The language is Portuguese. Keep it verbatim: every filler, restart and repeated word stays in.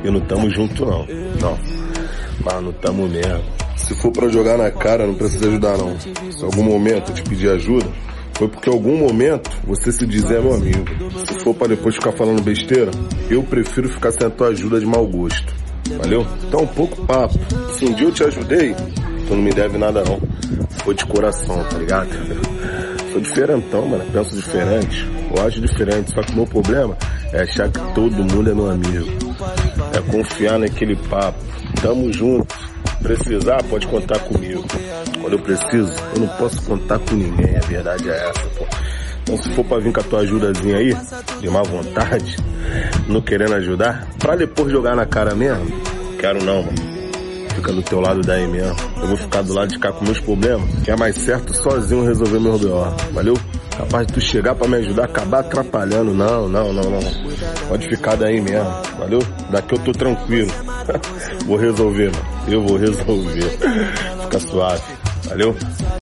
E não tamo junto não. Não. Mas não tamo mesmo. Se for pra jogar na cara, não precisa ajudar não. Se algum momento eu te pedir ajuda, foi porque em algum momento você se dizer meu amigo. Se for pra depois ficar falando besteira, eu prefiro ficar sem a tua ajuda de mau gosto. Valeu? Então um pouco papo. Se um dia eu te ajudei, tu não me deve nada não. Foi de coração, tá ligado? Sou diferentão, mano. Penso diferente. Eu acho diferente. Só que o meu problema é achar que todo mundo é meu amigo. É confiar naquele papo. Tamo junto. Precisar, pode contar comigo. Quando eu preciso, eu não posso contar com ninguém. A verdade é essa, pô. Então se for pra vir com a tua ajudazinha aí, de má vontade, não querendo ajudar, pra depois jogar na cara mesmo, quero não, mano. Fica do teu lado daí mesmo. Eu vou ficar do lado de cá com meus problemas, que é mais certo sozinho resolver meu B O. Valeu? Capaz de tu chegar pra me ajudar, acabar atrapalhando. Não, não, não, não. Pode ficar daí mesmo. Valeu? Daqui eu tô tranquilo. Vou resolver, mano. Eu vou resolver. Fica suave. Valeu?